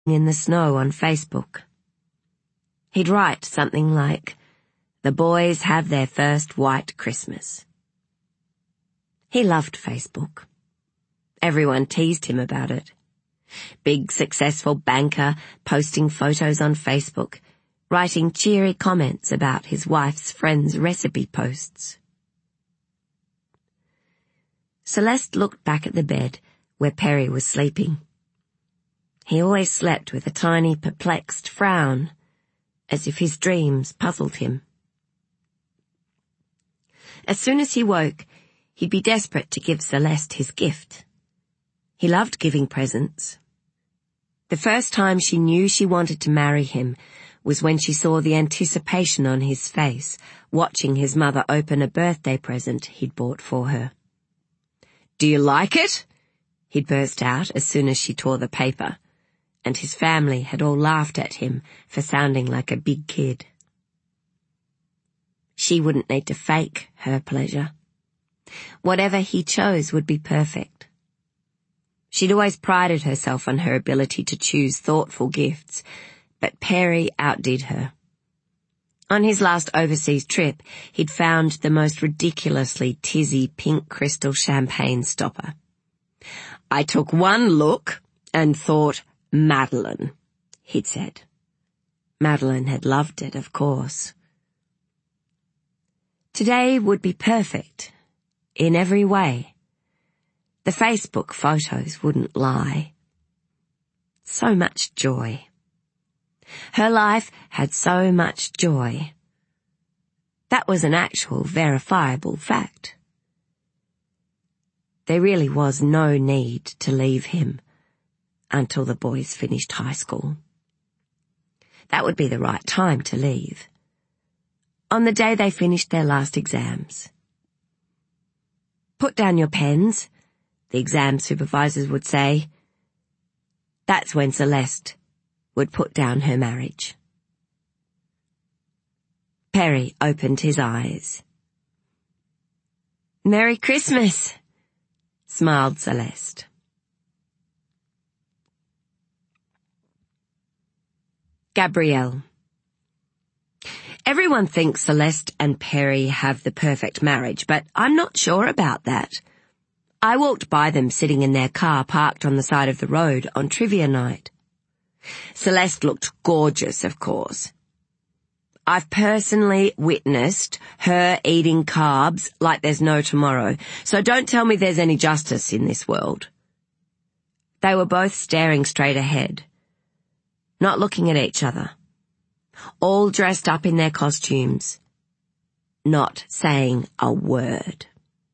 in the snow on Facebook. He'd write something like, "The boys have their first white Christmas." He loved Facebook. Everyone teased him about it. Big successful banker posting photos on Facebook, writing cheery comments about his wife's friends' recipe posts. Celeste looked back at the bed where Perry was sleeping. He always slept with a tiny perplexed frown, as if his dreams puzzled him. As soon as he woke, he'd be desperate to give Celeste his gift. He loved giving presents. The first time she knew she wanted to marry him was when she saw the anticipation on his face, watching his mother open a birthday present he'd bought for her. "Do you like it?" he'd burst out as soon as she tore the paper, and his family had all laughed at him for sounding like a big kid. She wouldn't need to fake her pleasure. Whatever he chose would be perfect. She'd always prided herself on her ability to choose thoughtful gifts, but Perry outdid her. On his last overseas trip, he'd found the most ridiculously tizzy pink crystal champagne stopper. "I took one look and thought, Madeline," he'd said. Madeline had loved it, of course. Today would be perfect, in every way. The Facebook photos wouldn't lie. So much joy. Her life had so much joy. That was an actual, verifiable fact. There really was no need to leave him until the boys finished high school. That would be the right time to leave. On the day they finished their last exams. "Put down your pens," the exam supervisors would say. That's when Celeste would put down her marriage. Perry opened his eyes. "Merry Christmas," smiled Celeste. Gabrielle. Everyone thinks Celeste and Perry have the perfect marriage, but I'm not sure about that. I walked by them sitting in their car parked on the side of the road on trivia night. Celeste looked gorgeous, of course. I've personally witnessed her eating carbs like there's no tomorrow, so don't tell me there's any justice in this world. They were both staring straight ahead, not looking at each other, all dressed up in their costumes, not saying a word.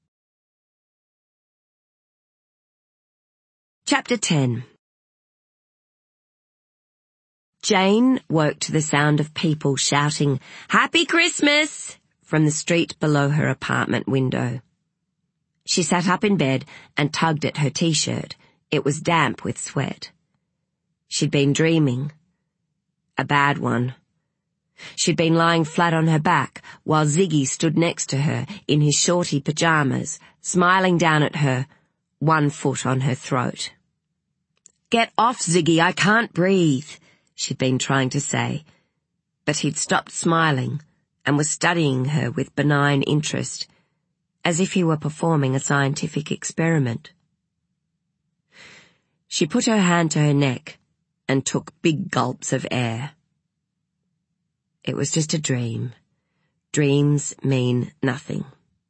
Chapter 10. Jane woke to the sound of people shouting, "Happy Christmas!" from the street below her apartment window. She sat up in bed and tugged at her t-shirt. It was damp with sweat. She'd been dreaming. A bad one. She'd been lying flat on her back while Ziggy stood next to her in his shorty pajamas, smiling down at her, one foot on her throat. "Get off, Ziggy, I can't breathe," she'd been trying to say, but he'd stopped smiling and was studying her with benign interest, as if he were performing a scientific experiment. She put her hand to her neck and took big gulps of air. It was just a dream. Dreams mean nothing.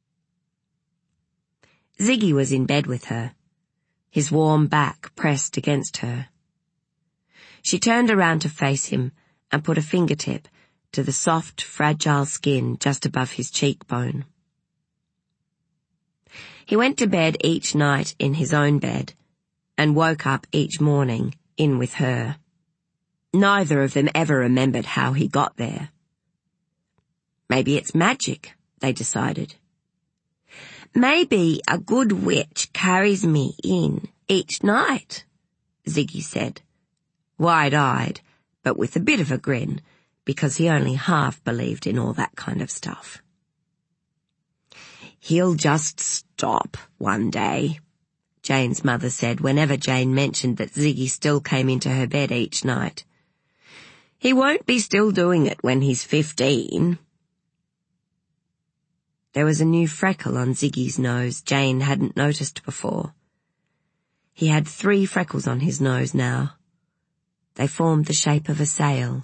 Ziggy was in bed with her, his warm back pressed against her. She turned around to face him and put a fingertip to the soft, fragile skin just above his cheekbone. He went to bed each night in his own bed and woke up each morning in with her. Neither of them ever remembered how he got there. Maybe it's magic, they decided. "Maybe a good witch carries me in each night," Ziggy said, wide-eyed, but with a bit of a grin, because he only half believed in all that kind of stuff. "He'll just stop one day," Jane's mother said whenever Jane mentioned that Ziggy still came into her bed each night. "He won't be still doing it when he's 15. There was a new freckle on Ziggy's nose Jane hadn't noticed before. He had 3 freckles on his nose now. They formed the shape of a sail.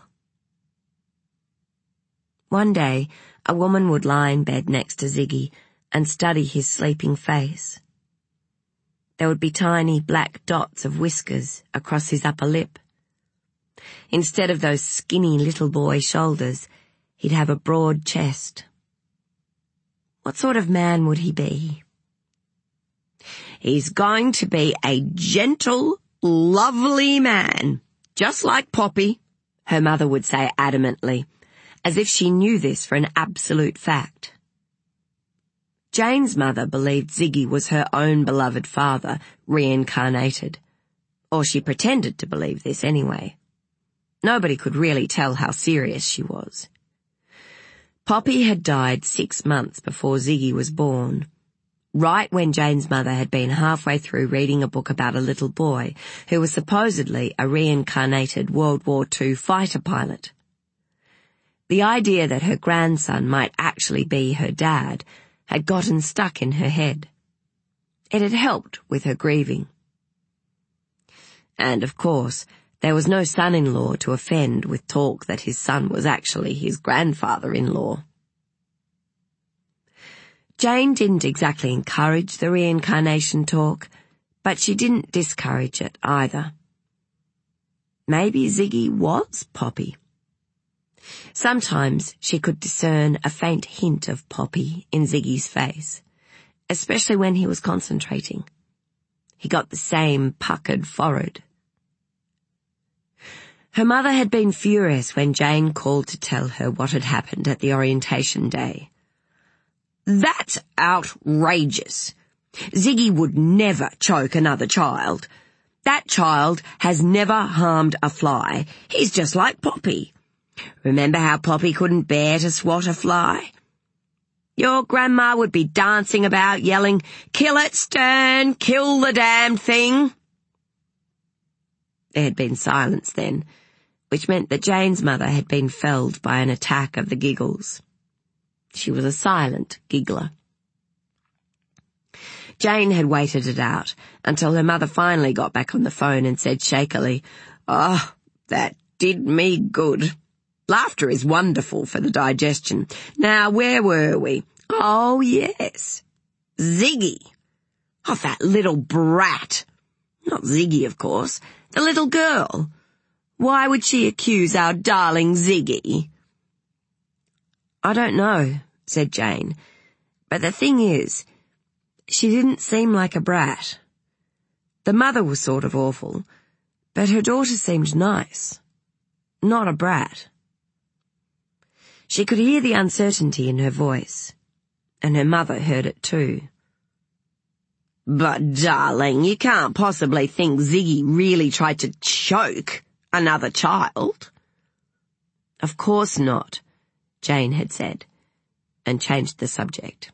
One day, a woman would lie in bed next to Ziggy and study his sleeping face. There would be tiny black dots of whiskers across his upper lip. Instead of those skinny little boy shoulders, he'd have a broad chest. What sort of man would he be? "He's going to be a gentle, lovely man, just like Poppy," her mother would say adamantly, as if she knew this for an absolute fact. Jane's mother believed Ziggy was her own beloved father, reincarnated. Or she pretended to believe this anyway. Nobody could really tell how serious she was. Poppy had died 6 months before Ziggy was born, right when Jane's mother had been halfway through reading a book about a little boy who was supposedly a reincarnated World War II fighter pilot. The idea that her grandson might actually be her dad had gotten stuck in her head. It had helped with her grieving. And, of course, there was no son-in-law to offend with talk that his son was actually his grandfather-in-law. Jane didn't exactly encourage the reincarnation talk, but she didn't discourage it either. Maybe Ziggy was Poppy. Sometimes she could discern a faint hint of Poppy in Ziggy's face, especially when he was concentrating. He got the same puckered forehead. Her mother had been furious when Jane called to tell her what had happened at the orientation day. "That's outrageous. Ziggy would never choke another child. That child has never harmed a fly. He's just like Poppy. Remember how Poppy couldn't bear to swat a fly? Your grandma would be dancing about yelling, 'Kill it, Stern! Kill the damned thing!'" There had been silence then, which meant that Jane's mother had been felled by an attack of the giggles. She was a silent giggler. Jane had waited it out until her mother finally got back on the phone and said shakily, "Oh, that did me good. Laughter is wonderful for the digestion. Now, where were we? Oh, yes. Ziggy. Oh, that little brat. Not Ziggy, of course. The little girl. Why would she accuse our darling Ziggy?" "I don't know," said Jane. "But the thing is, she didn't seem like a brat. The mother was sort of awful, but her daughter seemed nice. Not a brat." She could hear the uncertainty in her voice, and her mother heard it too. "But, darling, you can't possibly think Ziggy really tried to choke another child." "Of course not," Jane had said, and changed the subject.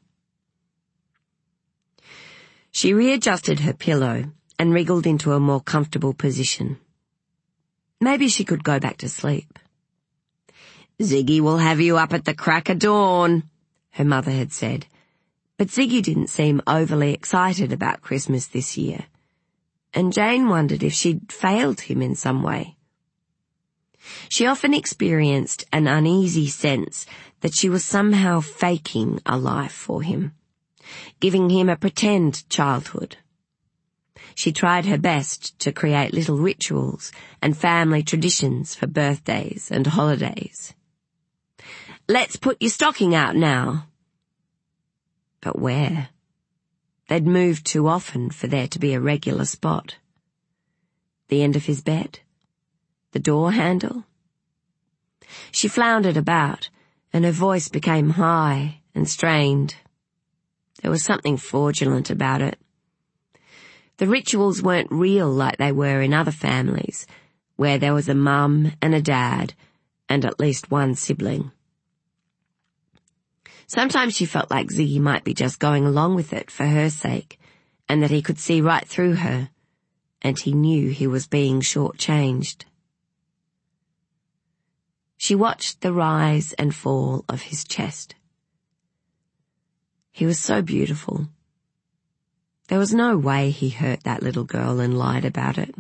She readjusted her pillow and wriggled into a more comfortable position. Maybe she could go back to sleep. "Ziggy will have you up at the crack of dawn," her mother had said, but Ziggy didn't seem overly excited about Christmas this year, and Jane wondered if she'd failed him in some way. She often experienced an uneasy sense that she was somehow faking a life for him, giving him a pretend childhood. She tried her best to create little rituals and family traditions for birthdays and holidays. "Let's put your stocking out now." But where? They'd moved too often for there to be a regular spot. The end of his bed? The door handle? She floundered about, and her voice became high and strained. There was something fraudulent about it. The rituals weren't real like they were in other families, where there was a mum and a dad, and at least one sibling. Sometimes she felt like Ziggy might be just going along with it for her sake, and that he could see right through her, and he knew he was being shortchanged. She watched the rise and fall of his chest. He was so beautiful. There was no way he hurt that little girl and lied about it.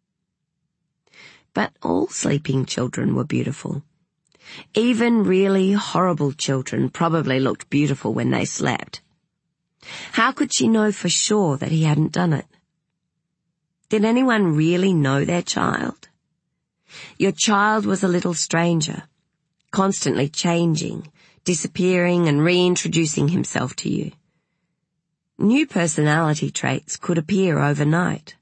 But all sleeping children were beautiful. Even really horrible children probably looked beautiful when they slept. How could she know for sure that he hadn't done it? Did anyone really know their child? Your child was a little stranger, constantly changing, disappearing and reintroducing himself to you. New personality traits could appear overnight.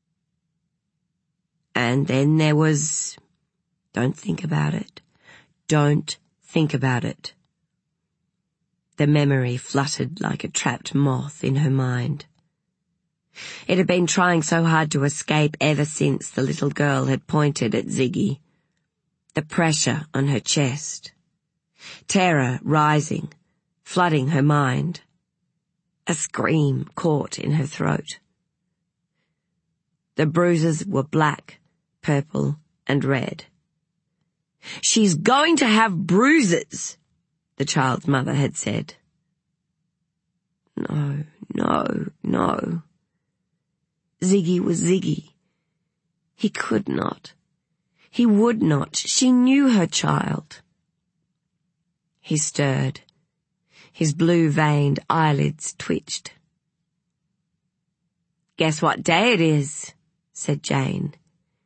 And then there was... Don't think about it. Don't think about it. The memory fluttered like a trapped moth in her mind. It had been trying so hard to escape ever since the little girl had pointed at Ziggy. The pressure on her chest. Terror rising, flooding her mind. A scream caught in her throat. The bruises were black, purple, and red. "She's going to have bruises," the child's mother had said. No, no, no. Ziggy was Ziggy. He could not. He would not. She knew her child. He stirred. His blue-veined eyelids twitched. "Guess what day it is," said Jane.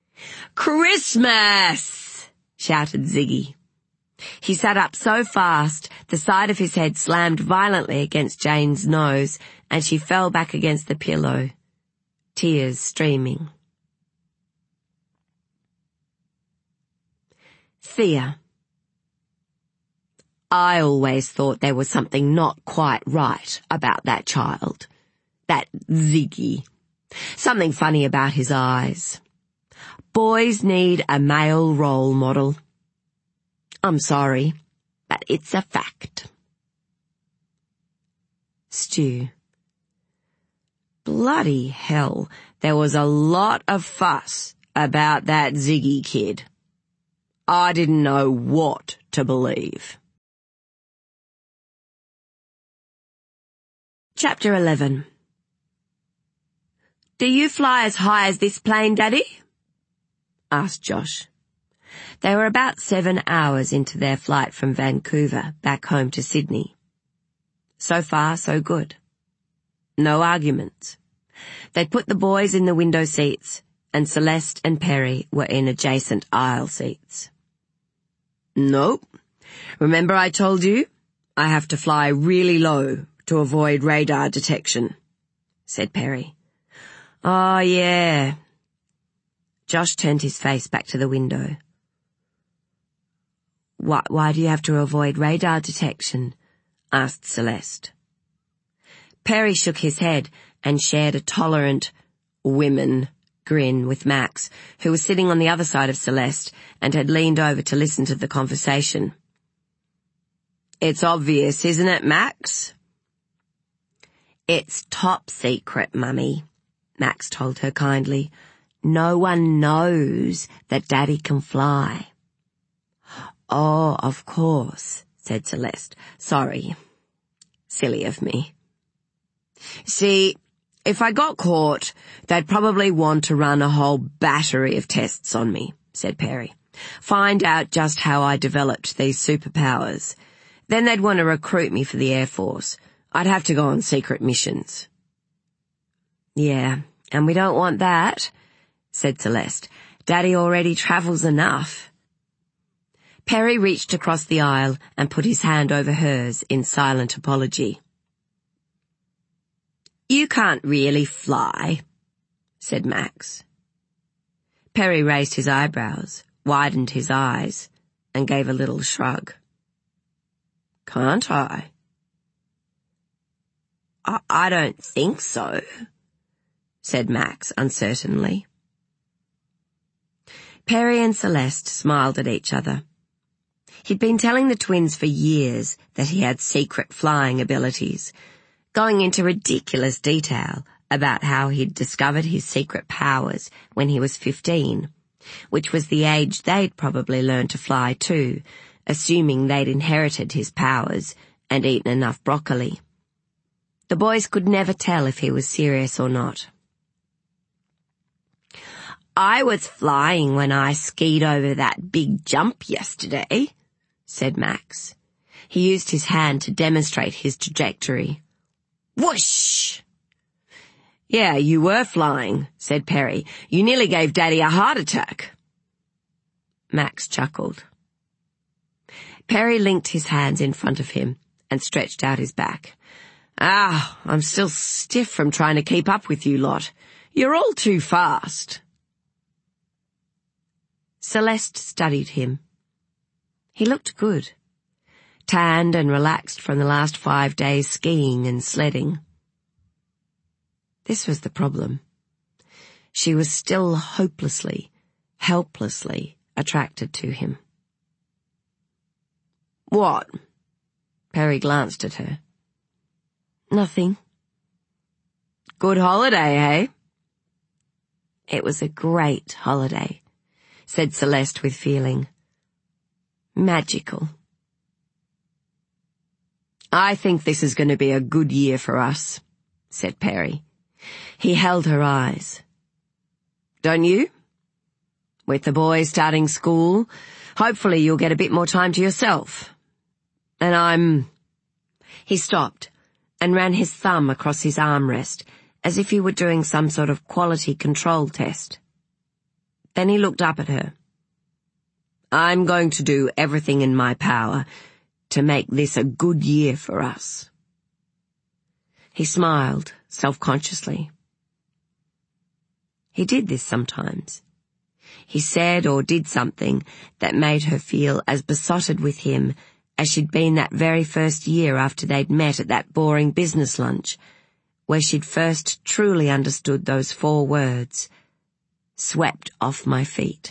"Christmas!" shouted Ziggy. He sat up so fast, the side of his head slammed violently against Jane's nose, and she fell back against the pillow, tears streaming. Thea. I always thought there was something not quite right about that child, that Ziggy. Something funny about his eyes. Boys need a male role model. I'm sorry, but it's a fact. Stu. Bloody hell, there was a lot of fuss about that Ziggy kid. I didn't know what to believe. Chapter 11. "Do you fly as high as this plane, Daddy?" asked Josh. They were about 7 hours into their flight from Vancouver back home to Sydney. So far, so good. No arguments. They'd put the boys in the window seats, and Celeste and Perry were in adjacent aisle seats. "Nope. Remember I told you? I have to fly really low to avoid radar detection," said Perry. "Oh, yeah." Josh turned his face back to the window. Why do you have to avoid radar detection?" asked Celeste. Perry shook his head and shared a tolerant women grin with Max, who was sitting on the other side of Celeste and had leaned over to listen to the conversation. "It's obvious, isn't it, Max?" "It's top secret, Mummy," Max told her kindly. "No one knows that Daddy can fly." "Oh, of course," said Celeste. "Sorry. Silly of me." "See, if I got caught, they'd probably want to run a whole battery of tests on me," said Perry. "Find out just how I developed these superpowers. Then they'd want to recruit me for the Air Force. I'd have to go on secret missions." "Yeah, and we don't want that," said Celeste. "Daddy already travels enough." Perry reached across the aisle and put his hand over hers in silent apology. "You can't really fly," said Max. Perry raised his eyebrows, widened his eyes, and gave a little shrug. "Can't I?" I don't think so," said Max uncertainly. Perry and Celeste smiled at each other. He'd been telling the twins for years that he had secret flying abilities, going into ridiculous detail about how he'd discovered his secret powers when he was 15, which was the age they'd probably learned to fly too, assuming they'd inherited his powers and eaten enough broccoli. The boys could never tell if he was serious or not. "I was flying when I skied over that big jump yesterday," said Max. He used his hand to demonstrate his trajectory. Whoosh! "Yeah, you were flying," said Perry. "You nearly gave Daddy a heart attack." Max chuckled. Perry linked his hands in front of him and stretched out his back. I'm still stiff from trying to keep up with you lot. You're all too fast." Celeste studied him. He looked good, tanned and relaxed from the last 5 days skiing and sledding. This was the problem. She was still hopelessly, helplessly attracted to him. "What?" Perry glanced at her. "Nothing." "Good holiday, eh?" "It was a great holiday," said Celeste with feeling. "Magical." "I think this is going to be a good year for us," said Perry. He held her eyes. "Don't you? With the boys starting school, hopefully you'll get a bit more time to yourself. And He stopped and ran his thumb across his armrest as if he were doing some sort of quality control test. Then he looked up at her. "I'm going to do everything in my power to make this a good year for us." He smiled self-consciously. He did this sometimes. He said or did something that made her feel as besotted with him as she'd been that very first year after they'd met at that boring business lunch, where she'd first truly understood those 4 words, "swept off my feet."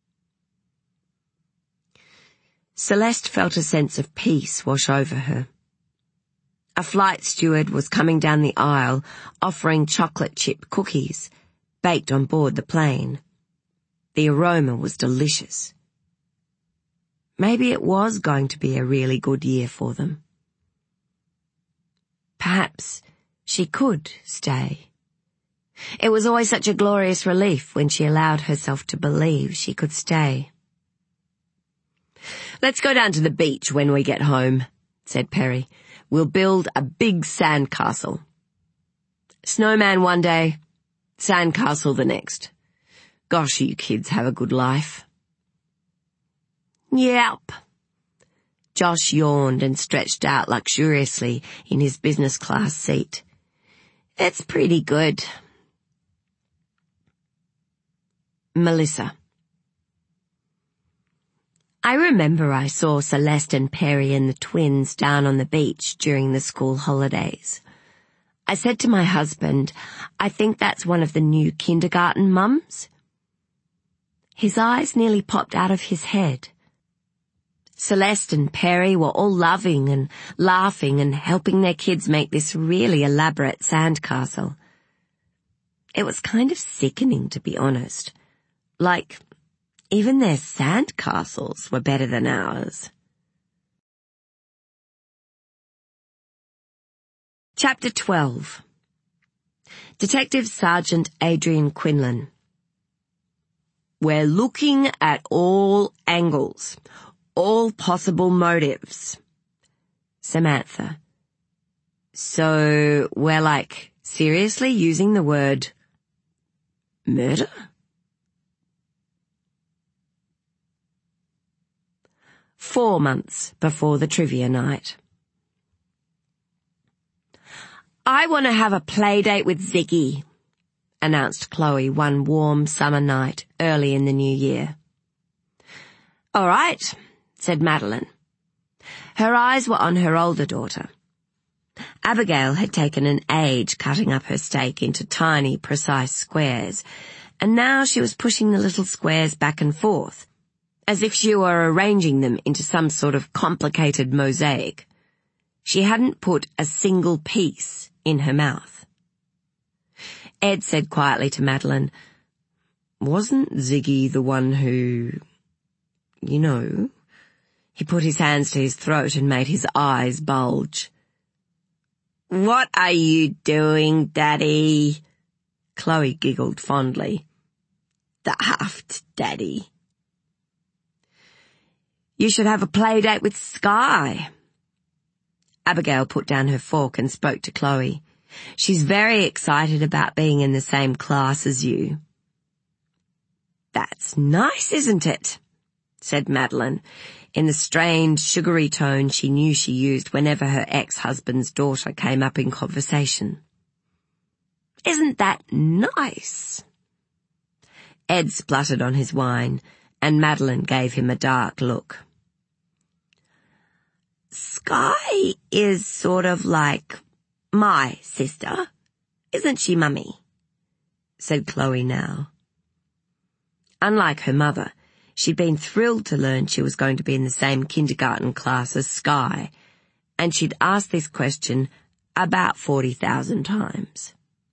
Celeste felt a sense of peace wash over her. A flight steward was coming down the aisle offering chocolate chip cookies, baked on board the plane. The aroma was delicious. Maybe it was going to be a really good year for them. Perhaps she could stay. It was always such a glorious relief when she allowed herself to believe she could stay. "Let's go down to the beach when we get home," said Perry. "We'll build a big sandcastle. Snowman one day, sandcastle the next. Gosh, you kids have a good life." "Yep." Josh yawned and stretched out luxuriously in his business class seat. "It's pretty good." Melissa. I remember I saw Celeste and Perry and the twins down on the beach during the school holidays. I said to my husband, "I think that's one of the new kindergarten mums." His eyes nearly popped out of his head. Celeste and Perry were all loving and laughing and helping their kids make this really elaborate sandcastle. It was kind of sickening, to be honest. Like, even their sandcastles were better than ours. Chapter 12. Detective Sergeant Adrian Quinlan. "We're looking at all angles, all possible motives." Samantha. "So we're seriously using the word murder?" 4 months before the trivia night. "I want to have a play date with Ziggy," announced Chloe one warm summer night early in the new year. "All right," said Madeline. Her eyes were on her older daughter. Abigail had taken an age cutting up her steak into tiny, precise squares, and now she was pushing the little squares back and forth, as if she were arranging them into some sort of complicated mosaic. She hadn't put a single piece in her mouth. Ed said quietly to Madeline, "Wasn't Ziggy the one who, you know?" He put his hands to his throat and made his eyes bulge. "What are you doing, Daddy?" Chloe giggled fondly. "Daft, Daddy." "You should have a play date with Sky." Abigail put down her fork and spoke to Chloe. "She's very excited about being in the same class as you." "That's nice, isn't it?" said Madeline, in the strained, sugary tone she knew she used whenever her ex-husband's daughter came up in conversation. "Isn't that nice?" Ed spluttered on his wine, and Madeline gave him a dark look. "Sky is sort of like my sister, isn't she, Mummy?" said Chloe now. Unlike her mother, she'd been thrilled to learn she was going to be in the same kindergarten class as Sky, and she'd asked this question about 40,000 times.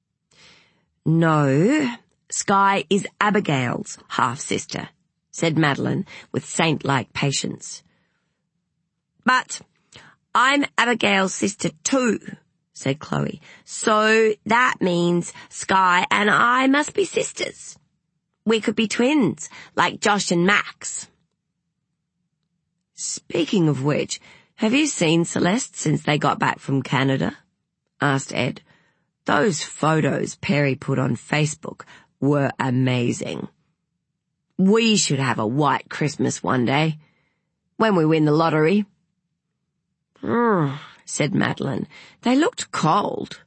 "No, Sky is Abigail's half-sister," said Madeline with saint-like patience. "But I'm Abigail's sister too," said Chloe. "So that means Sky and I must be sisters. We could be twins, like Josh and Max." "Speaking of which, have you seen Celeste since they got back from Canada?" asked Ed. "Those photos Perry put on Facebook were amazing. We should have a white Christmas one day, when we win the lottery." Said Madeline. "They looked cold."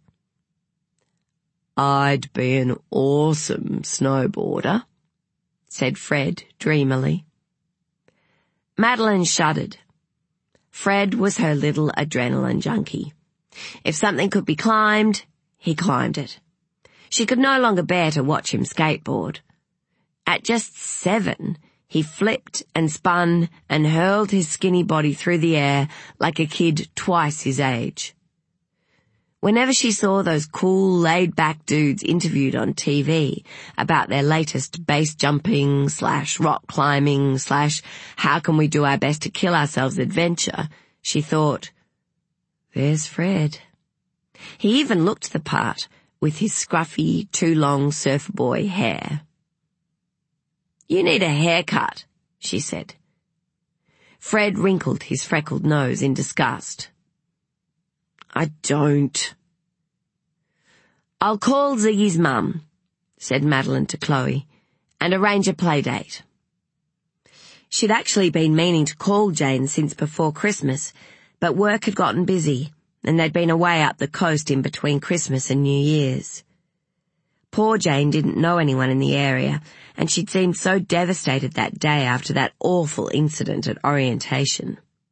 "I'd be an awesome snowboarder," said Fred dreamily. Madeline shuddered. Fred was her little adrenaline junkie. If something could be climbed, he climbed it. She could no longer bear to watch him skateboard. At just 7, he flipped and spun and hurled his skinny body through the air like a kid twice his age. Whenever she saw those cool, laid-back dudes interviewed on TV about their latest base jumping / rock climbing / how can we do our best to kill ourselves adventure, she thought, "There's Fred." He even looked the part with his scruffy, too long surfer boy hair. "You need a haircut," she said. Fred wrinkled his freckled nose in disgust. "I don't." "I'll call Ziggy's mum," said Madeline to Chloe, "and arrange a play date." She'd actually been meaning to call Jane since before Christmas, but work had gotten busy, and they'd been away up the coast in between Christmas and New Year's. Poor Jane didn't know anyone in the area, and she'd seemed so devastated that day after that awful incident at orientation.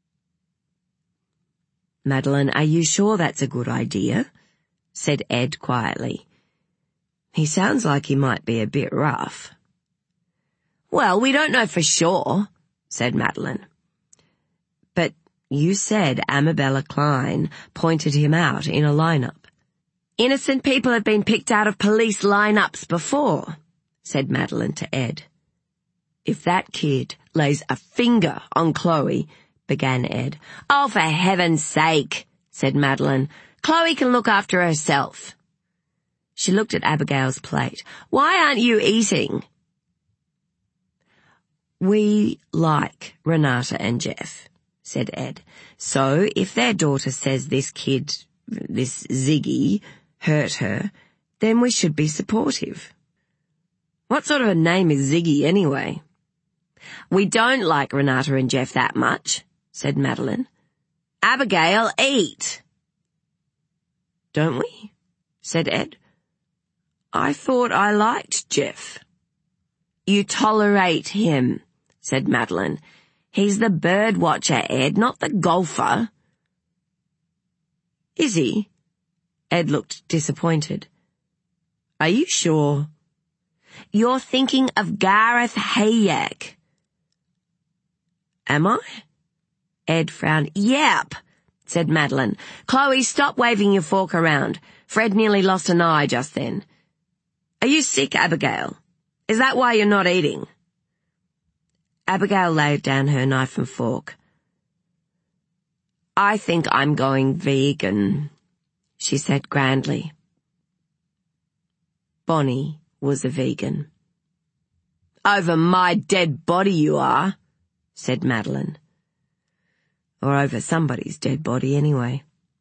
"Madeline, are you sure that's a good idea?" said Ed quietly. "He sounds like he might be a bit rough." "Well, we don't know for sure," said Madeline. "But you said Amabella Klein pointed him out in a lineup." "Innocent people have been picked out of police lineups before," said Madeline to Ed. "If that kid lays a finger on Chloe," began Ed. "Oh, for heaven's sake," said Madeline. "Chloe can look after herself." She looked at Abigail's plate. "Why aren't you eating?" "We like Renata and Jeff," said Ed. "So if their daughter says this kid, this Ziggy, hurt her, then we should be supportive." "What sort of a name is Ziggy anyway?" "We don't like Renata and Jeff that much," said Madeline. "Abigail, eat." "Don't we?" said Ed. "I thought I liked Jeff." "You tolerate him," said Madeline. "He's the bird watcher, Ed, not the golfer." "Is he?" Ed looked disappointed. "Are you sure?" "You're thinking of Gareth Hayek." "Am I?" Ed frowned. "Yep," said Madeline. "Chloe, stop waving your fork around. Fred nearly lost an eye just then." Are you sick, Abigail? Is that why you're not eating? Abigail laid down her knife and fork. I think I'm going vegan, she said grandly. Bonnie was a vegan. Over my dead body you are, said Madeline. Or over somebody's dead body anyway.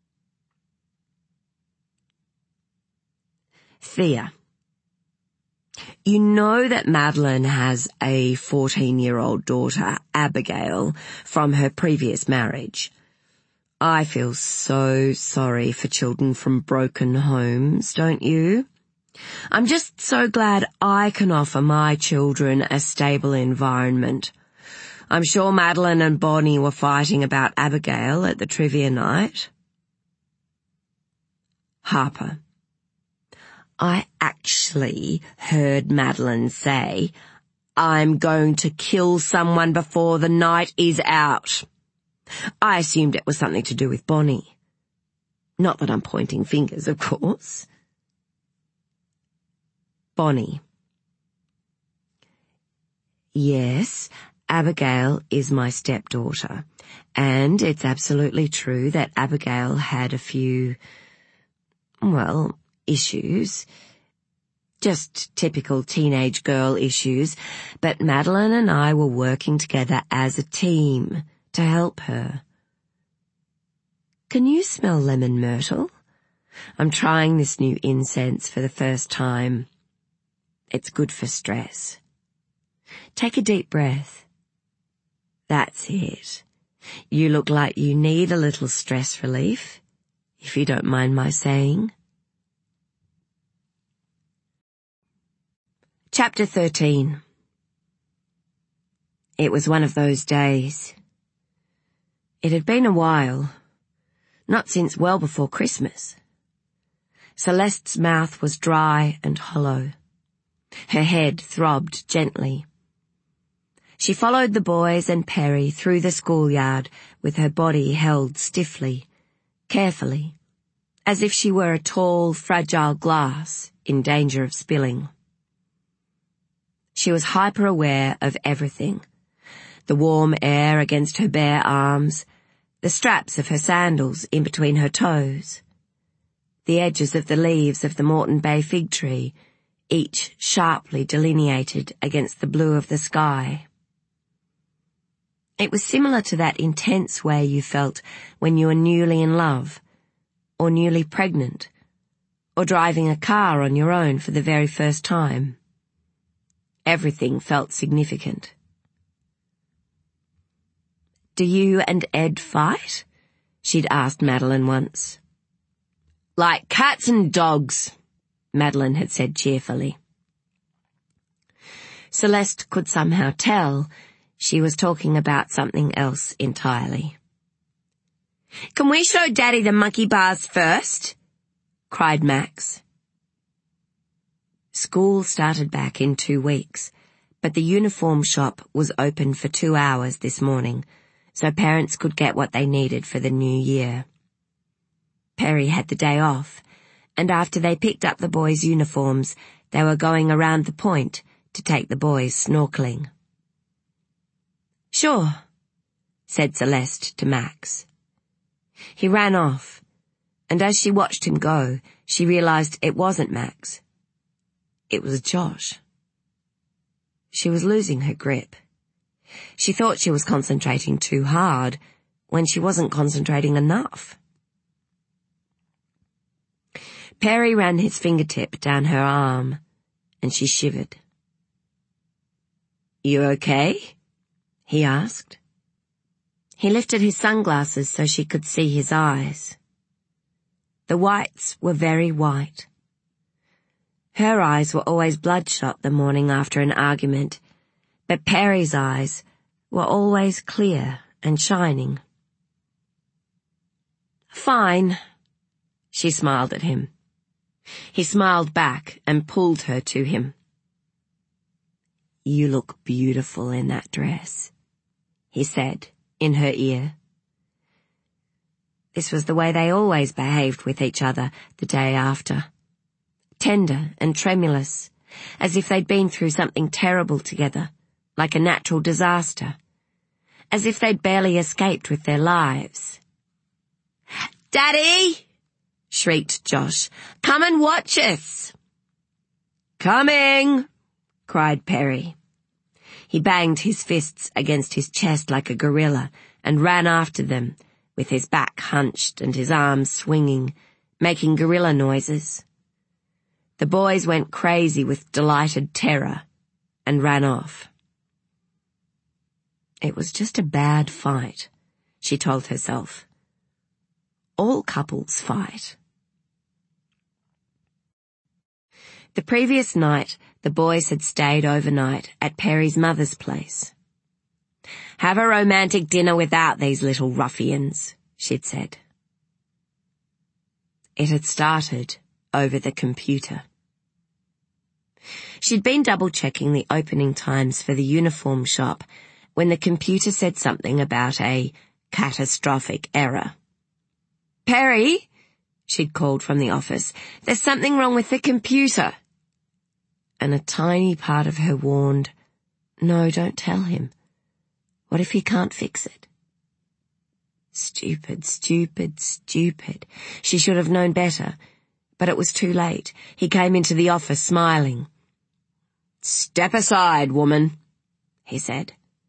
Thea. You know that Madeline has a 14-year-old daughter, Abigail, from her previous marriage. I feel so sorry for children from broken homes, don't you? I'm just so glad I can offer my children a stable environment. I'm sure Madeline and Bonnie were fighting about Abigail at the trivia night. Harper. I actually heard Madeline say, I'm going to kill someone before the night is out. I assumed it was something to do with Bonnie. Not that I'm pointing fingers, of course. Bonnie. Yes, Abigail is my stepdaughter, and it's absolutely true that Abigail had a few, issues. Just typical teenage girl issues, but Madeline and I were working together as a team to help her. Can you smell lemon myrtle? I'm trying this new incense for the first time. It's good for stress. Take a deep breath. That's it. You look like you need a little stress relief, if you don't mind my saying. Chapter 13. It was one of those days. It had been a while, not since well before Christmas. Celeste's mouth was dry and hollow. Her head throbbed gently. She followed the boys and Perry through the schoolyard with her body held stiffly, carefully, as if she were a tall, fragile glass in danger of spilling. She was hyper-aware of everything. The warm air against her bare arms, the straps of her sandals in between her toes, the edges of the leaves of the Moreton Bay fig tree, each sharply delineated against the blue of the sky. It was similar to that intense way you felt when you were newly in love, or newly pregnant, or driving a car on your own for the very first time. Everything felt significant. Do you and Ed fight? She'd asked Madeline once. Like cats and dogs, Madeline had said cheerfully. Celeste could somehow tell she was talking about something else entirely. Can we show Daddy the monkey bars first? Cried Max. School started back in 2 weeks, but the uniform shop was open for 2 hours this morning, so parents could get what they needed for the new year. Perry had the day off, and after they picked up the boys' uniforms, they were going around the point to take the boys snorkeling. Sure, said Celeste to Max. He ran off, and as she watched him go, she realized it wasn't Max. It was Josh. She was losing her grip. She thought she was concentrating too hard when she wasn't concentrating enough. Perry ran his fingertip down her arm, and she shivered. You okay? He asked. He lifted his sunglasses so she could see his eyes. The whites were very white. Her eyes were always bloodshot the morning after an argument, but Perry's eyes were always clear and shining. Fine, she smiled at him. He smiled back and pulled her to him. You look beautiful in that dress, he said in her ear. This was the way they always behaved with each other the day after. Tender and tremulous, as if they'd been through something terrible together, like a natural disaster, as if they'd barely escaped with their lives. "Daddy!" shrieked Josh. "Come and watch us!" "Coming!" cried Perry. He banged his fists against his chest like a gorilla and ran after them, with his back hunched and his arms swinging, making gorilla noises. The boys went crazy with delighted terror and ran off. It was just a bad fight, she told herself. All couples fight. The previous night, the boys had stayed overnight at Perry's mother's place. "Have a romantic dinner without these little ruffians," she'd said. It had started over the computer. She'd been double-checking the opening times for the uniform shop when the computer said something about a catastrophic error. "Perry," she'd called from the office, "there's something wrong with the computer." And a tiny part of her warned, "No, don't tell him. What if he can't fix it?" Stupid, stupid, stupid. She should have known better, but it was too late. He came into the office smiling. "Step aside, woman," he said.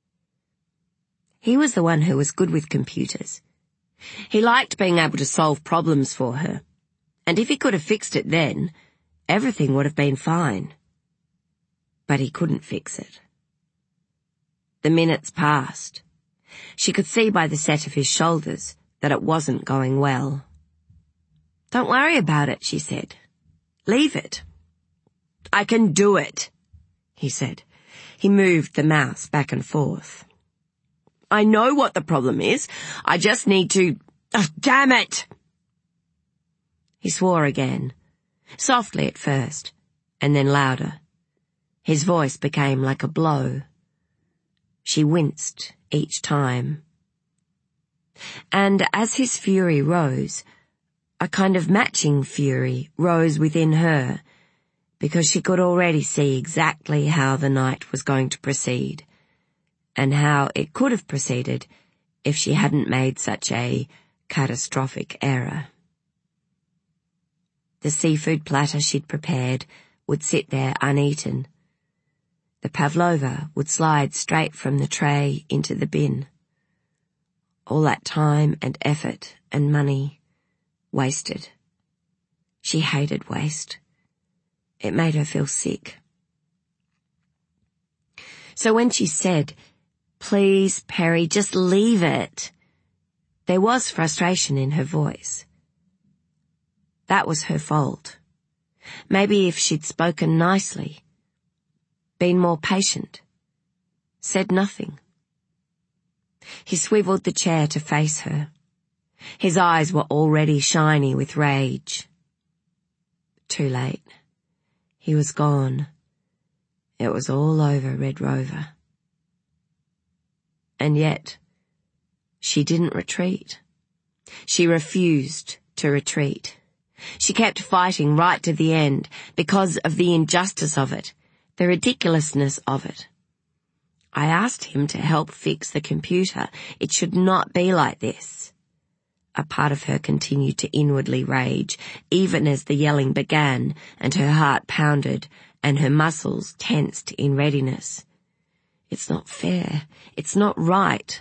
He was the one who was good with computers. He liked being able to solve problems for her, and if he could have fixed it then, everything would have been fine. But he couldn't fix it. The minutes passed. She could see by the set of his shoulders that it wasn't going well. "Don't worry about it," she said. "Leave it." "I can do it," he said. He moved the mouse back and forth. "I know what the problem is. I just need to... Oh, damn it!" He swore again, softly at first, and then louder. His voice became like a blow. She winced each time. And as his fury rose, a kind of matching fury rose within her, because she could already see exactly how the night was going to proceed, and how it could have proceeded if she hadn't made such a catastrophic error. The seafood platter she'd prepared would sit there uneaten. The pavlova would slide straight from the tray into the bin. All that time and effort and money wasted. She hated waste. It made her feel sick. So when she said, "Please, Perry, just leave it," there was frustration in her voice. That was her fault. Maybe if she'd spoken nicely, been more patient, said nothing. He swiveled the chair to face her. His eyes were already shiny with rage. Too late. He was gone. It was all over, Red Rover. And yet, she didn't retreat. She refused to retreat. She kept fighting right to the end because of the injustice of it, the ridiculousness of it. I asked him to help fix the computer. It should not be like this. A part of her continued to inwardly rage, even as the yelling began, and her heart pounded, and her muscles tensed in readiness. It's not fair. It's not right.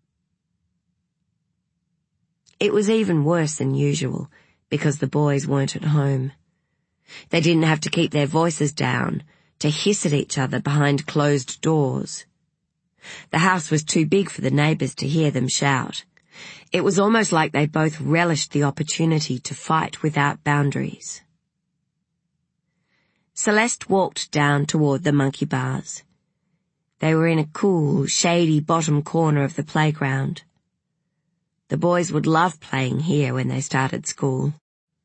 It was even worse than usual, because the boys weren't at home. They didn't have to keep their voices down, to hiss at each other behind closed doors. The house was too big for the neighbours to hear them shout. It was almost like they both relished the opportunity to fight without boundaries. Celeste walked down toward the monkey bars. They were in a cool, shady bottom corner of the playground. The boys would love playing here when they started school.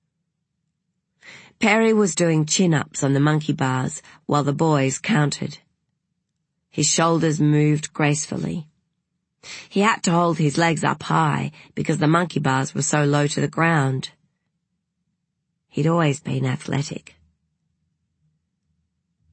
Perry was doing chin-ups on the monkey bars while the boys counted. His shoulders moved gracefully. He had to hold his legs up high because the monkey bars were so low to the ground. He'd always been athletic.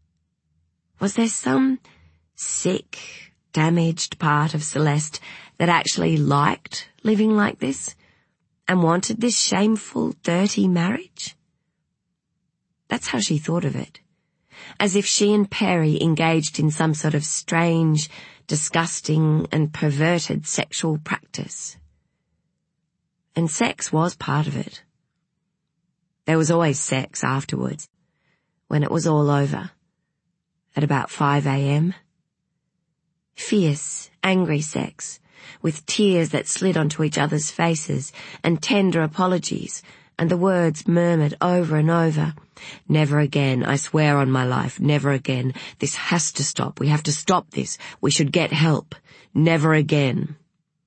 Was there some sick, damaged part of Celeste that actually liked living like this and wanted this shameful, dirty marriage? That's how she thought of it, as if she and Perry engaged in some sort of strange, disgusting and perverted sexual practice. And sex was part of it. There was always sex afterwards, when it was all over, at about 5 a.m. Fierce, angry sex, with tears that slid onto each other's faces and tender apologies, and the words murmured over and over, "Never again, I swear on my life, never again. This has to stop. We have to stop this. We should get help. Never again."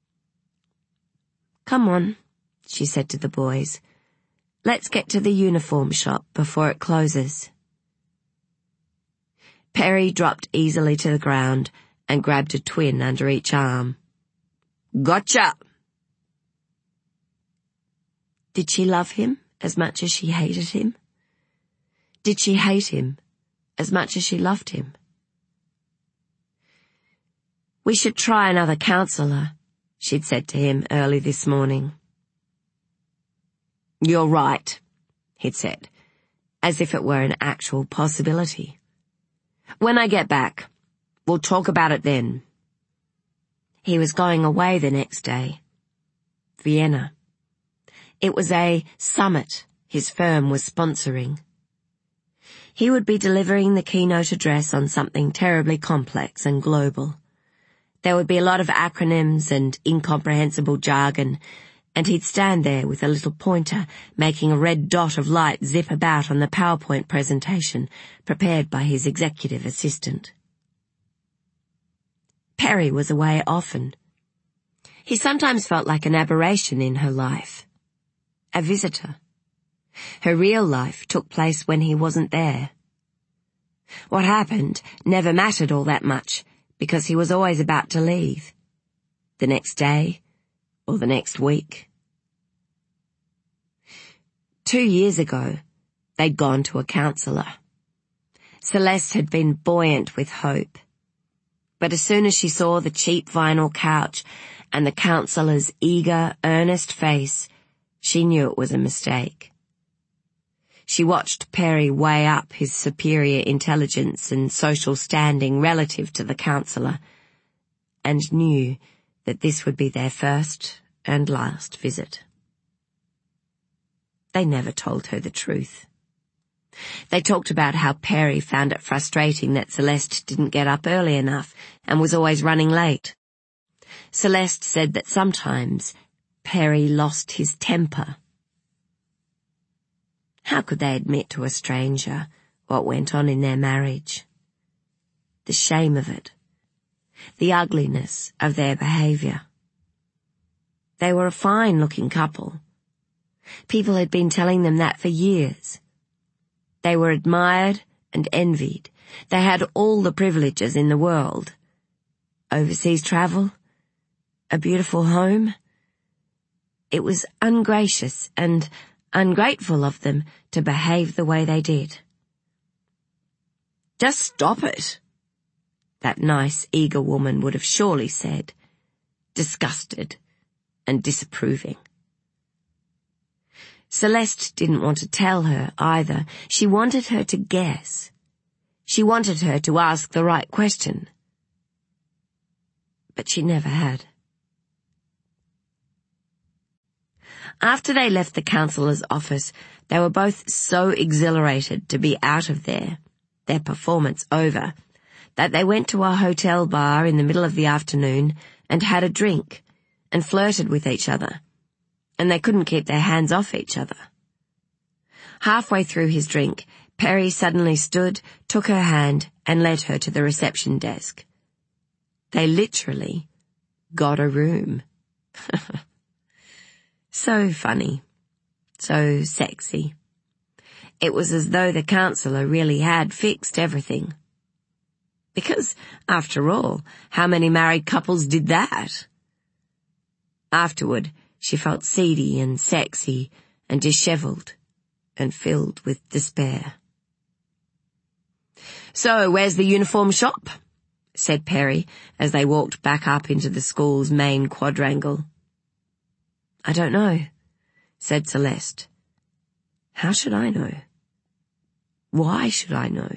"Come on," she said to the boys. "Let's get to the uniform shop before it closes." Perry dropped easily to the ground and grabbed a twin under each arm. "Gotcha!" Did she love him as much as she hated him? Did she hate him as much as she loved him? "We should try another counsellor," she'd said to him early this morning. "You're right," he'd said, as if it were an actual possibility. "When I get back, we'll talk about it then." He was going away the next day. Vienna. It was a summit his firm was sponsoring. He would be delivering the keynote address on something terribly complex and global. There would be a lot of acronyms and incomprehensible jargon, and he'd stand there with a little pointer making a red dot of light zip about on the PowerPoint presentation prepared by his executive assistant. Perry was away often. He sometimes felt like an aberration in her life. A visitor. Her real life took place when he wasn't there. What happened never mattered all that much, because he was always about to leave. The next day, or the next week. 2 years ago, they'd gone to a counsellor. Celeste had been buoyant with hope. But as soon as she saw the cheap vinyl couch and the counsellor's eager, earnest face, she knew it was a mistake. She watched Perry weigh up his superior intelligence and social standing relative to the counsellor, and knew that this would be their first and last visit. They never told her the truth. They talked about how Perry found it frustrating that Celeste didn't get up early enough and was always running late. Celeste said that sometimes Perry lost his temper. How could they admit to a stranger what went on in their marriage? The shame of it. The ugliness of their behaviour. They were a fine-looking couple. People had been telling them that for years. They were admired and envied. They had all the privileges in the world. Overseas travel, a beautiful home. It was ungracious and ungrateful of them to behave the way they did. "Just stop it," that nice, eager woman would have surely said, disgusted and disapproving. Celeste didn't want to tell her either. She wanted her to guess. She wanted her to ask the right question. But she never had. After they left the counsellor's office, they were both so exhilarated to be out of there, their performance over, that they went to a hotel bar in the middle of the afternoon and had a drink and flirted with each other, and they couldn't keep their hands off each other. Halfway through his drink, Perry suddenly stood, took her hand, and led her to the reception desk. They literally got a room. So funny. So sexy. It was as though the counsellor really had fixed everything. Because, after all, how many married couples did that? Afterward, she felt seedy and sexy and dishevelled and filled with despair. "So, where's the uniform shop?" said Perry as they walked back up into the school's main quadrangle. "I don't know," said Celeste. "How should I know? Why should I know?"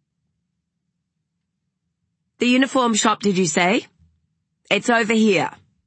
"The uniform shop, did you say? It's over here."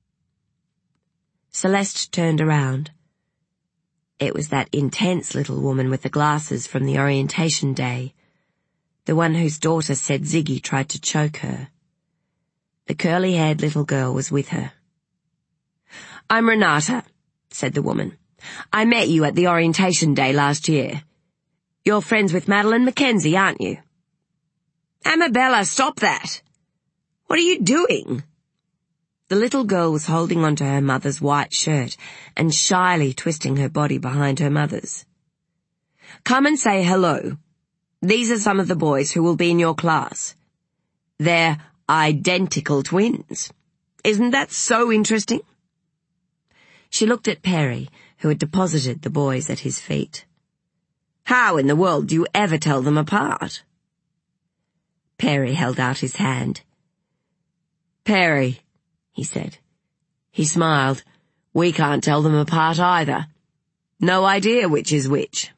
Celeste turned around. It was that intense little woman with the glasses from the orientation day, the one whose daughter said Ziggy tried to choke her. The curly-haired little girl was with her. "I'm Renata," said the woman. "I met you at the orientation day last year. You're friends with Madeline Mackenzie, aren't you?" "Amabella, stop that! What are you doing?" The little girl was holding onto her mother's white shirt and shyly twisting her body behind her mother's. "Come and say hello. These are some of the boys who will be in your class. They're identical twins. Isn't that so interesting?" She looked at Perry, who had deposited the boys at his feet. "How in the world do you ever tell them apart?" Perry held out his hand. "Perry," he said. He smiled. "We can't tell them apart either. No idea which is which."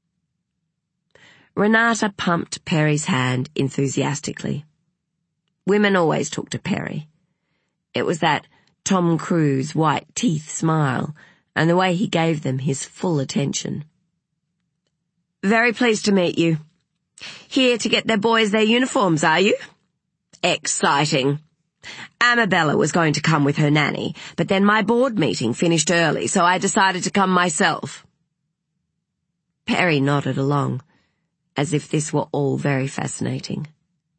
Renata pumped Perry's hand enthusiastically. Women always took to Perry. It was that Tom Cruise white teeth smile and the way he gave them his full attention. "Very pleased to meet you. Here to get their boys their uniforms, are you? Exciting. Amabella was going to come with her nanny, but then my board meeting finished early, so I decided to come myself." Perry nodded along, as if this were all very fascinating.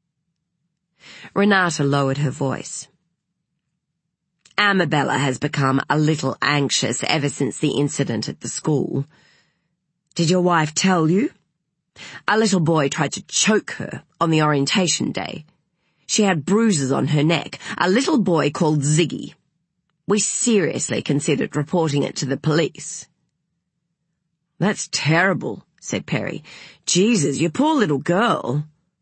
Renata lowered her voice. "Amabella has become a little anxious ever since the incident at the school. Did your wife tell you? A little boy tried to choke her on the orientation day. She had bruises on her neck, a little boy called Ziggy. We seriously considered reporting it to the police." "That's terrible," said Perry. "Jesus, you poor little girl."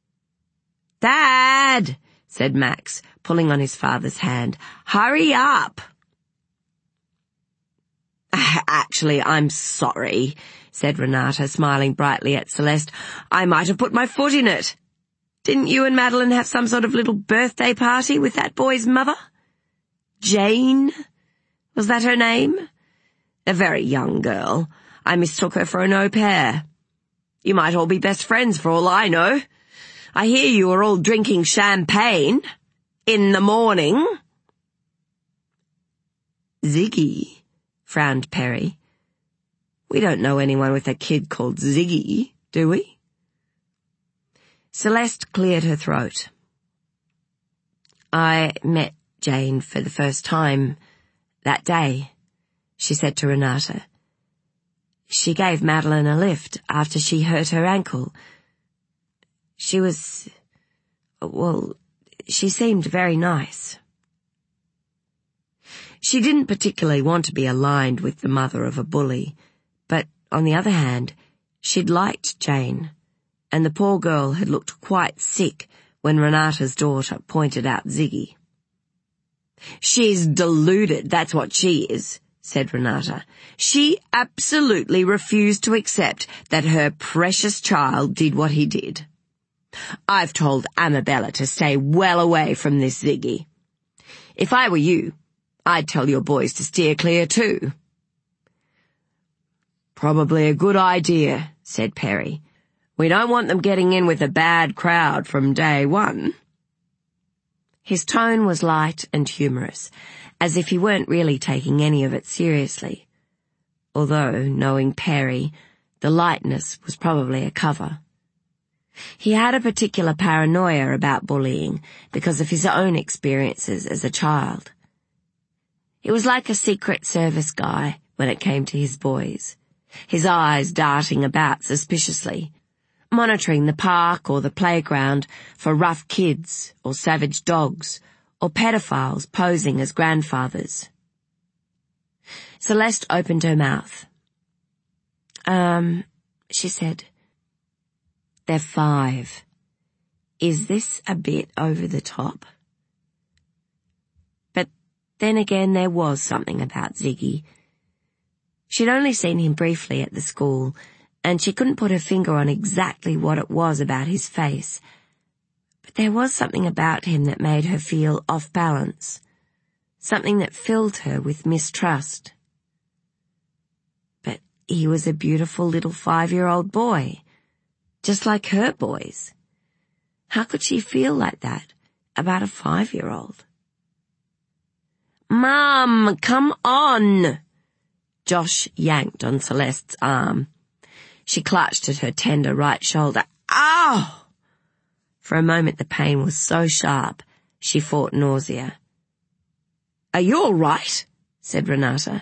"Dad," said Max, pulling on his father's hand. "Hurry up." "Actually, I'm sorry," said Renata, smiling brightly at Celeste. "I might have put my foot in it. Didn't you and Madeline have some sort of little birthday party with that boy's mother? Jane? Was that her name? A very young girl. I mistook her for an au pair. You might all be best friends for all I know. I hear you were all drinking champagne. In the morning." "Ziggy," frowned Perry. "We don't know anyone with a kid called Ziggy, do we?" Celeste cleared her throat. "I met Jane for the first time that day," she said to Renata. "She gave Madeline a lift after she hurt her ankle. She seemed very nice." She didn't particularly want to be aligned with the mother of a bully, but on the other hand, she'd liked Jane, and the poor girl had looked quite sick when Renata's daughter pointed out Ziggy. "She's deluded, that's what she is," said Renata. "She absolutely refused to accept that her precious child did what he did. I've told Amabella to stay well away from this Ziggy. If I were you, I'd tell your boys to steer clear too." "Probably a good idea," said Perry. "We don't want them getting in with a bad crowd from day one." His tone was light and humorous, as if he weren't really taking any of it seriously, although, knowing Perry, the lightness was probably a cover. He had a particular paranoia about bullying because of his own experiences as a child. He was like a Secret Service guy when it came to his boys, his eyes darting about suspiciously, monitoring the park or the playground for rough kids or savage dogs or pedophiles posing as grandfathers. Celeste opened her mouth. She said. "They're 5. Is this a bit over the top? But then again, there was something about Ziggy. She'd only seen him briefly at the school, and she couldn't put her finger on exactly what it was about his face. But there was something about him that made her feel off balance, something that filled her with mistrust. But he was a beautiful little 5-year-old boy, just like her boys. How could she feel like that about a 5-year-old? "Mum, come on!" Josh yanked on Celeste's arm. She clutched at her tender right shoulder. Ow! For a moment the pain was so sharp, she fought nausea. "Are you all right?" said Renata.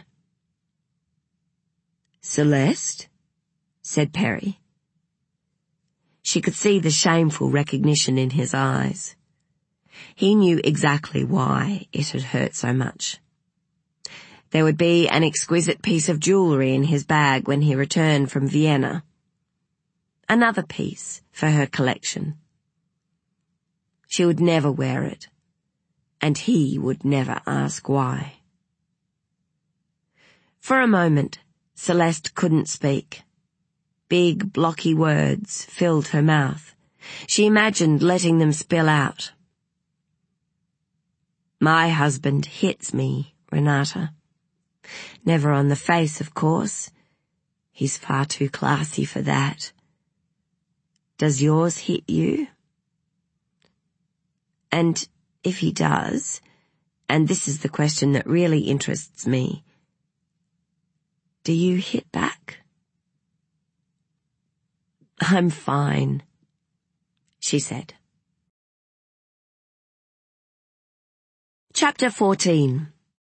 "Celeste?" said Perry. She could see the shameful recognition in his eyes. He knew exactly why it had hurt so much. There would be an exquisite piece of jewellery in his bag when he returned from Vienna. Another piece for her collection. She would never wear it, and he would never ask why. For a moment, Celeste couldn't speak. Big, blocky words filled her mouth. She imagined letting them spill out. "My husband hits me, Renata. Never on the face, of course. He's far too classy for that. Does yours hit you? And if he does, and this is the question that really interests me, do you hit back?" "I'm fine," she said. Chapter 14.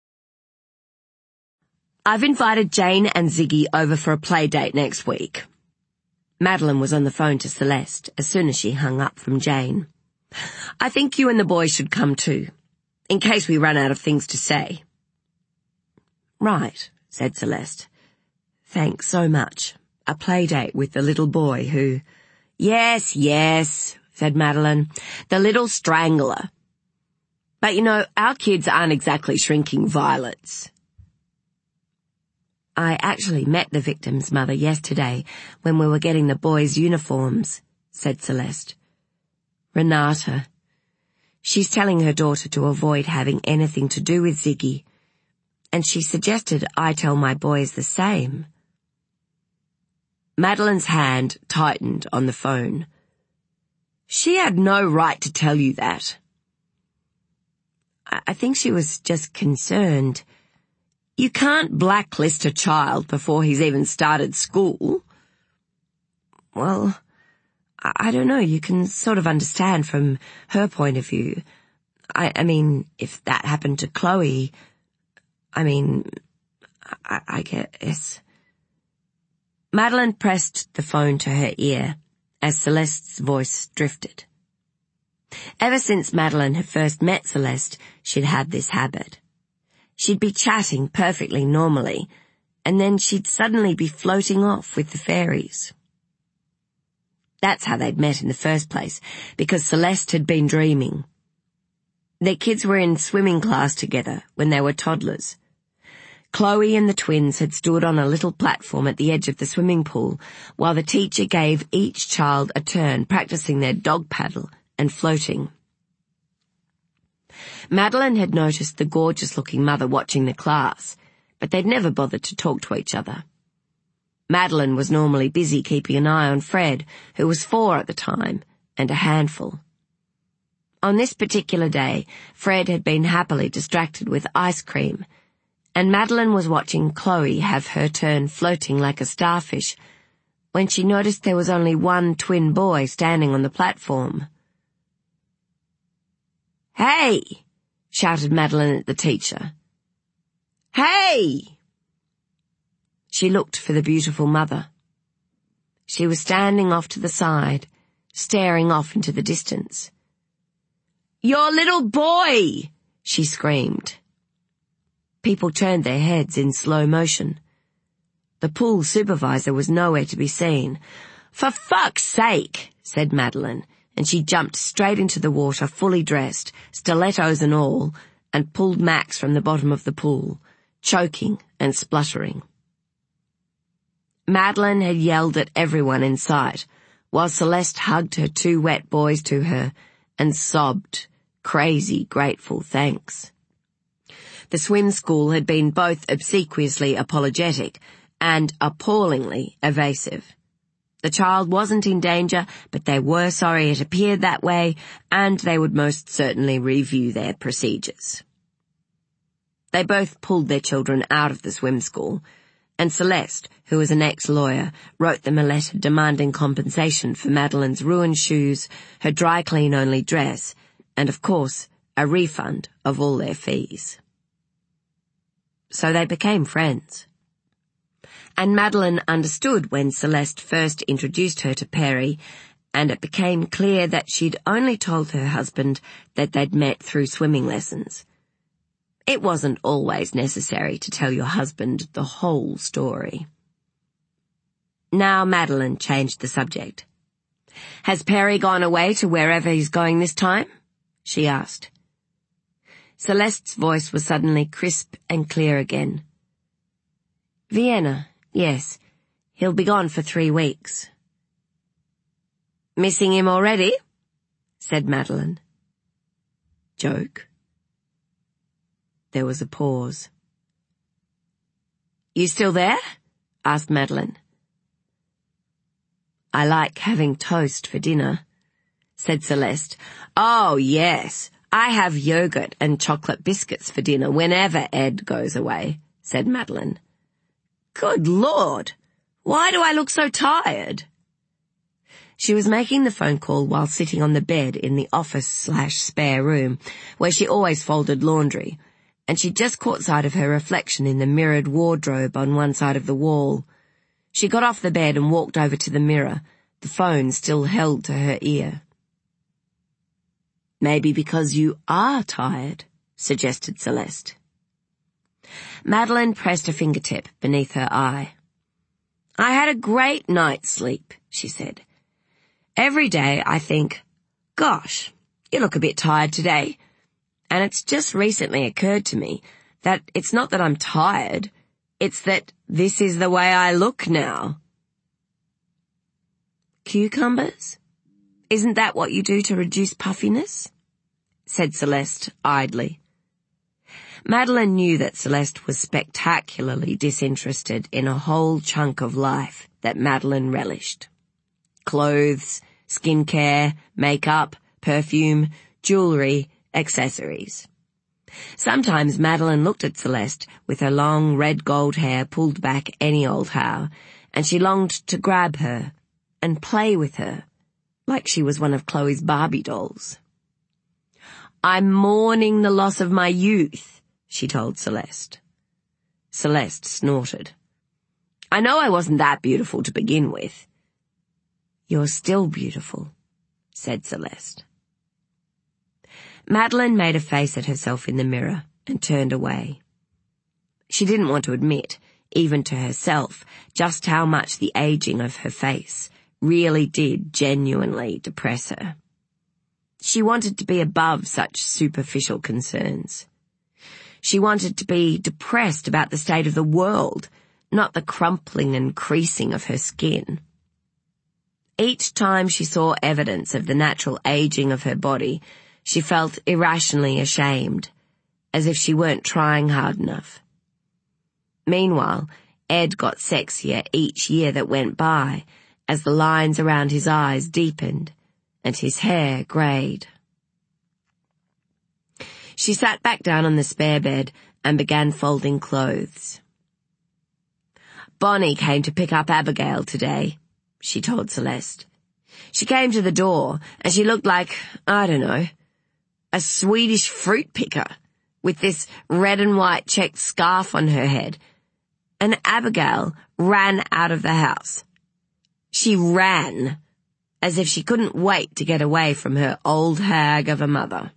I've invited Jane and Ziggy over for a play date next week. Madeline was on the phone to Celeste as soon as she hung up from Jane. "I think you and the boys should come too, in case we run out of things to say." "Right," said Celeste. "Thanks so much. A play date with the little boy who—" Yes, said Madeline. "The little strangler. But you know, our kids aren't exactly shrinking violets." "I actually met the victim's mother yesterday when we were getting the boys' uniforms," said Celeste. "Renata. She's telling her daughter to avoid having anything to do with Ziggy, and she suggested I tell my boys the same." Madeline's hand tightened on the phone. "She had no right to tell you that." I think she was just concerned. You can't blacklist a child before he's even started school. Well, I don't know, you can sort of understand from her point of view. I mean, if that happened to Chloe, I guess. Madeline pressed the phone to her ear as Celeste's voice drifted. Ever since Madeline had first met Celeste, she'd had this habit. She'd be chatting perfectly normally, and then she'd suddenly be floating off with the fairies. That's how they'd met in the first place, because Celeste had been dreaming. Their kids were in swimming class together when they were toddlers. Chloe and the twins had stood on a little platform at the edge of the swimming pool while the teacher gave each child a turn, practicing their dog paddle and floating. Madeline had noticed the gorgeous-looking mother watching the class, but they'd never bothered to talk to each other. Madeline was normally busy keeping an eye on Fred, who was 4 at the time, and a handful. On this particular day, Fred had been happily distracted with ice cream, and Madeline was watching Chloe have her turn floating like a starfish when she noticed there was only one twin boy standing on the platform. "Hey!" shouted Madeline at the teacher. "Hey!" She looked for the beautiful mother. She was standing off to the side, staring off into the distance. "Your little boy!" she screamed. People turned their heads in slow motion. The pool supervisor was nowhere to be seen. "For fuck's sake," said Madeline. and she jumped straight into the water, fully dressed, stilettos and all, and pulled Max from the bottom of the pool, choking and spluttering. Madeline had yelled at everyone in sight, while Celeste hugged her 2 wet boys to her and sobbed crazy, grateful thanks. The swim school had been both obsequiously apologetic and appallingly evasive. The child wasn't in danger, but they were sorry it appeared that way, and they would most certainly review their procedures. They both pulled their children out of the swim school, and Celeste, who was an ex-lawyer, wrote them a letter demanding compensation for Madeline's ruined shoes, her dry-clean-only dress, and, of course, a refund of all their fees. So they became friends. And Madeline understood when Celeste first introduced her to Perry, and it became clear that she'd only told her husband that they'd met through swimming lessons. It wasn't always necessary to tell your husband the whole story. Now Madeline changed the subject. "Has Perry gone away to wherever he's going this time?" she asked. Celeste's voice was suddenly crisp and clear again. "Vienna, yes. He'll be gone for 3 weeks. "Missing him already?" said Madeline. "Joke?" There was a pause. "You still there?" asked Madeline. "I like having toast for dinner," said Celeste. "Oh, yes. I have yogurt and chocolate biscuits for dinner whenever Ed goes away," said Madeline. "Good Lord! Why do I look so tired?" She was making the phone call while sitting on the bed in the office/spare room, where she always folded laundry, and she just caught sight of her reflection in the mirrored wardrobe on one side of the wall. She got off the bed and walked over to the mirror, the phone still held to her ear. "Maybe because you are tired," suggested Celeste. Madeline pressed a fingertip beneath her eye. "I had a great night's sleep," she said. "Every day I think, gosh, you look a bit tired today. And it's just recently occurred to me that it's not that I'm tired, it's that this is the way I look now." "Cucumbers? Isn't that what you do to reduce puffiness?" said Celeste idly. Madeline knew that Celeste was spectacularly disinterested in a whole chunk of life that Madeline relished. Clothes, skincare, makeup, perfume, jewelry, accessories. Sometimes Madeline looked at Celeste with her long red gold hair pulled back any old how, and she longed to grab her and play with her, like she was one of Chloe's Barbie dolls. "I'm mourning the loss of my youth," she told Celeste. Celeste snorted. "I know I wasn't that beautiful to begin with." "You're still beautiful," said Celeste. Madeline made a face at herself in the mirror and turned away. She didn't want to admit, even to herself, just how much the aging of her face really did genuinely depress her. She wanted to be above such superficial concerns. She wanted to be depressed about the state of the world, not the crumpling and creasing of her skin. Each time she saw evidence of the natural aging of her body, she felt irrationally ashamed, as if she weren't trying hard enough. Meanwhile, Ed got sexier each year that went by, as the lines around his eyes deepened and his hair greyed. She sat back down on the spare bed and began folding clothes. "Bonnie came to pick up Abigail today," she told Celeste. "She came to the door, and she looked like, I don't know, a Swedish fruit picker, with this red and white checked scarf on her head. And Abigail ran out of the house. She ran, as if she couldn't wait to get away from her old hag of a mother."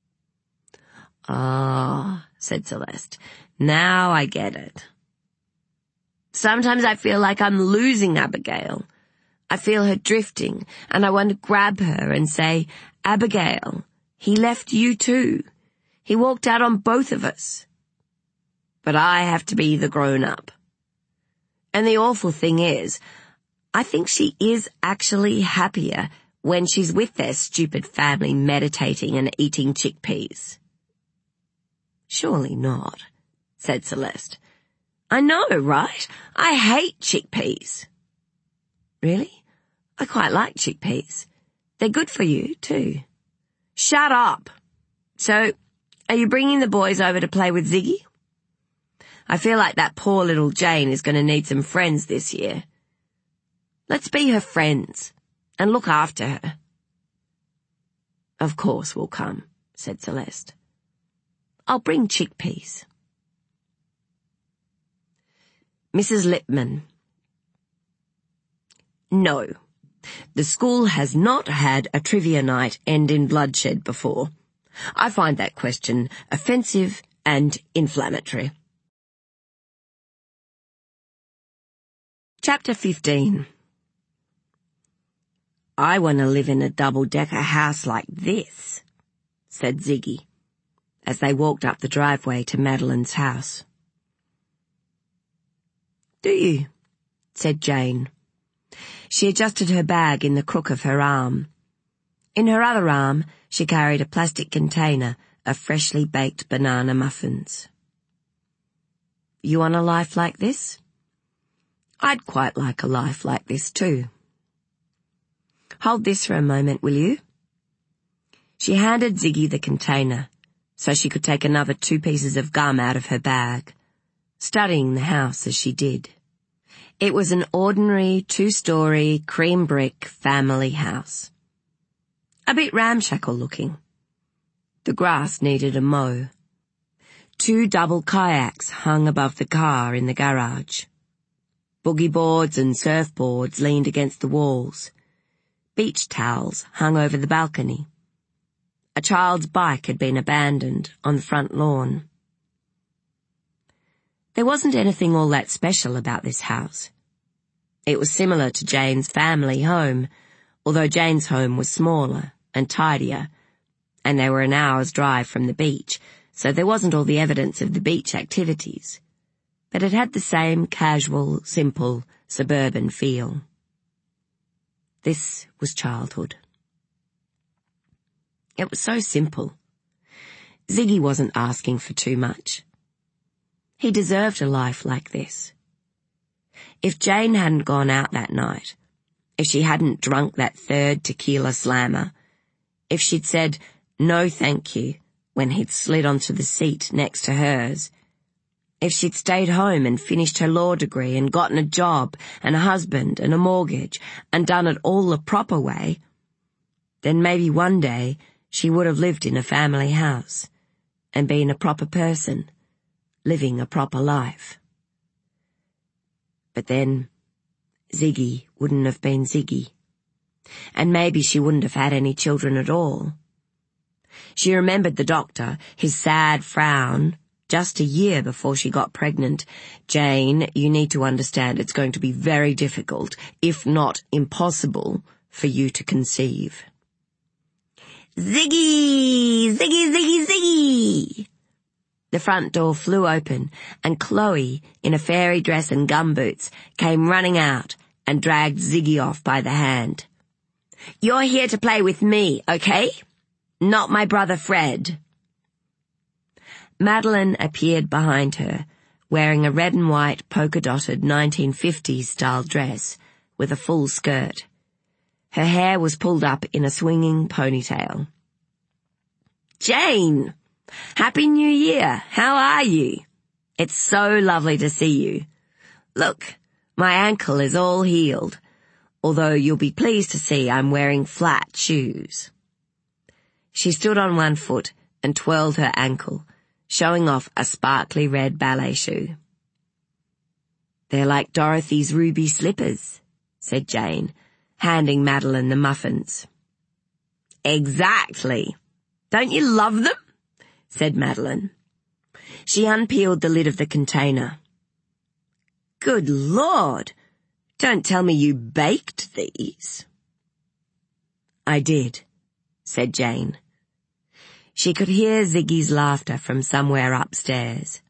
"Ah," said Celeste, "now I get it. Sometimes I feel like I'm losing Abigail. I feel her drifting, and I want to grab her and say, Abigail, he left you too. He walked out on both of us. But I have to be the grown-up. And the awful thing is, I think she is actually happier when she's with their stupid family meditating and eating chickpeas. Surely not, said Celeste. I know, right? I hate chickpeas. Really? I quite like chickpeas. They're good for you, too. Shut up. So, are you bringing the boys over to play with Ziggy? I feel like that poor little Jane is going to need some friends this year. Let's be her friends and look after her. Of course we'll come, said Celeste. I'll bring chickpeas. Mrs. Lipman. No, the school has not had a trivia night end in bloodshed before. I find that question offensive and inflammatory. Chapter 15. I want to live in a double-decker house like this, said Ziggy, as they walked up the driveway to Madeline's house. Do you? Said Jane. She adjusted her bag in the crook of her arm. In her other arm, she carried a plastic container of freshly baked banana muffins. You want a life like this? I'd quite like a life like this too. Hold this for a moment, will you? She handed Ziggy the container so she could take another 2 pieces of gum out of her bag, studying the house as she did. It was an ordinary 2-story cream brick family house. A bit ramshackle looking. The grass needed a mow. 2 double kayaks hung above the car in the garage. Boogie boards and surfboards leaned against the walls. Beach towels hung over the balcony. A child's bike had been abandoned on the front lawn. There wasn't anything all that special about this house. It was similar to Jane's family home, although Jane's home was smaller and tidier, and they were an hour's drive from the beach, so there wasn't all the evidence of the beach activities. But it had the same casual, simple, suburban feel. This was childhood. It was so simple. Ziggy wasn't asking for too much. He deserved a life like this. If Jane hadn't gone out that night, if she hadn't drunk that 3rd tequila slammer, if she'd said, "No thank you," when he'd slid onto the seat next to hers, if she'd stayed home and finished her law degree and gotten a job and a husband and a mortgage and done it all the proper way, then maybe one day she would have lived in a family house and been a proper person, living a proper life. But then Ziggy wouldn't have been Ziggy, and maybe she wouldn't have had any children at all. She remembered the doctor, his sad frown, just a year before she got pregnant. "Jane, you need to understand it's going to be very difficult, if not impossible, for you to conceive." Ziggy! Ziggy, Ziggy, Ziggy! The front door flew open, and Chloe, in a fairy dress and gumboots, came running out and dragged Ziggy off by the hand. "You're here to play with me, okay? Not my brother Fred." Madeline appeared behind her, wearing a red and white polka-dotted 1950s-style dress with a full skirt. Her hair was pulled up in a swinging ponytail. "Jane! Happy New Year! How are you? It's so lovely to see you. Look, my ankle is all healed, although you'll be pleased to see I'm wearing flat shoes." She stood on one foot and twirled her ankle, showing off a sparkly red ballet shoe. "They're like Dorothy's ruby slippers," said Jane, handing Madeline the muffins. "Exactly. Don't you love them?" said Madeline. She unpeeled the lid of the container. "Good Lord! Don't tell me you baked these. I did, said Jane. She could hear Ziggy's laughter from somewhere upstairs.